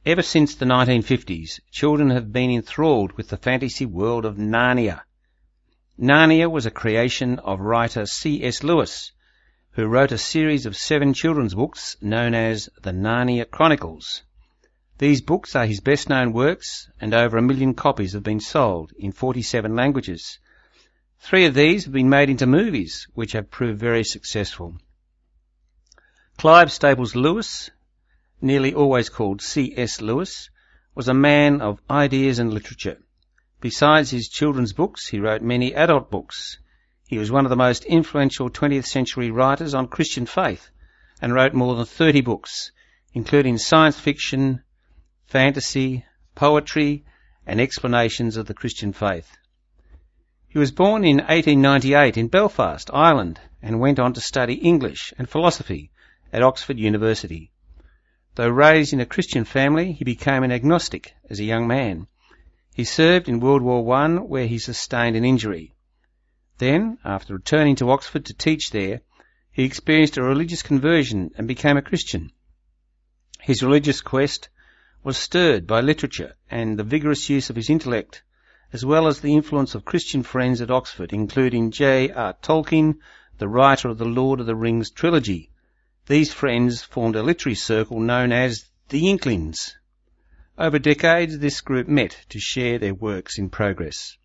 Ever since the 1950s, children have been enthralled with the fantasy world of Narnia. Narnia was a creation of writer C.S. Lewis, who wrote a series of 7 children's books known as the Narnia Chronicles. These books are his best-known works, and over 1 million copies have been sold in 47 languages. 3 of these have been made into movies, which have proved very successful. Clive Staples Lewis, nearly always called C.S. Lewis, was a man of ideas and literature. Besides his children's books, he wrote many adult books. He was one of the most influential 20th century writers on Christian faith and wrote more than 30 books, including science fiction, fantasy, poetry, and explanations of the Christian faith. He was born in 1898 in Belfast, Ireland, and went on to study English and philosophy at Oxford University. Though raised in a Christian family, he became an agnostic as a young man. He served in World War I, where he sustained an injury. Then, after returning to Oxford to teach there, he experienced a religious conversion and became a Christian. His religious quest was stirred by literature and the vigorous use of his intellect, as well as the influence of Christian friends at Oxford, including J.R. Tolkien, the writer of the Lord of the Rings trilogy. These friends formed a literary circle known as the Inklings. Over decades, this group met to share their works in progress.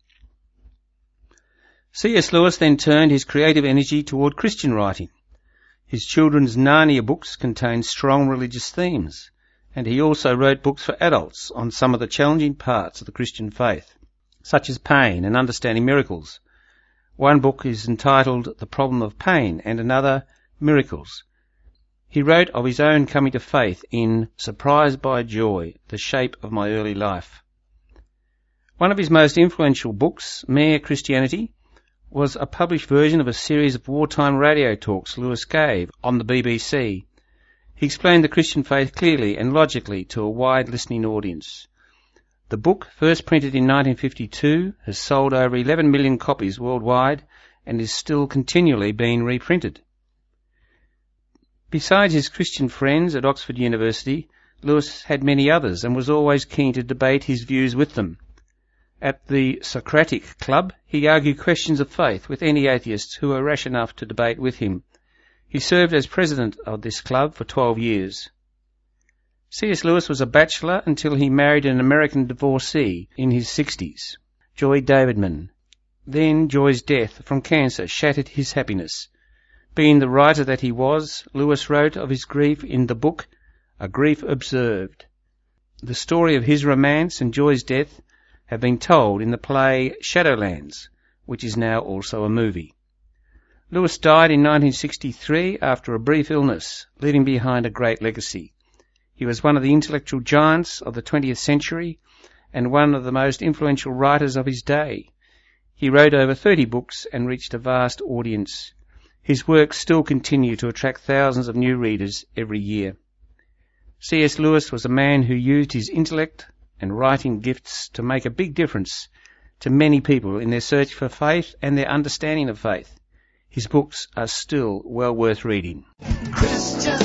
C.S. Lewis then turned his creative energy toward Christian writing. His children's Narnia books contain strong religious themes, and he also wrote books for adults on some of the challenging parts of the Christian faith, such as pain and understanding miracles. One book is entitled The Problem of Pain and another Miracles. He wrote of his own coming to faith in Surprised by Joy, The Shape of My Early Life. One of his most influential books, Mere Christianity, was a published version of a series of wartime radio talks Lewis gave on the BBC. He explained the Christian faith clearly and logically to a wide listening audience. The book, first printed in 1952, has sold over 11 million copies worldwide and is still continually being reprinted. Besides his Christian friends at Oxford University, Lewis had many others and was always keen to debate his views with them. At the Socratic Club, he argued questions of faith with any atheists who were rash enough to debate with him. He served as president of this club for 12 years. C.S. Lewis was a bachelor until he married an American divorcee in his 60s, Joy Davidman. Then Joy's death from cancer shattered his happiness. Being the writer that he was, Lewis wrote of his grief in the book A Grief Observed. The story of his romance and Joy's death have been told in the play Shadowlands, which is now also a movie. Lewis died in 1963 after a brief illness, leaving behind a great legacy. He was one of the intellectual giants of the 20th century and one of the most influential writers of his day. He wrote over 30 books and reached a vast audience. His works still continue to attract thousands of new readers every year. C.S. Lewis was a man who used his intellect and writing gifts to make a big difference to many people in their search for faith and their understanding of faith. His books are still well worth reading. Christian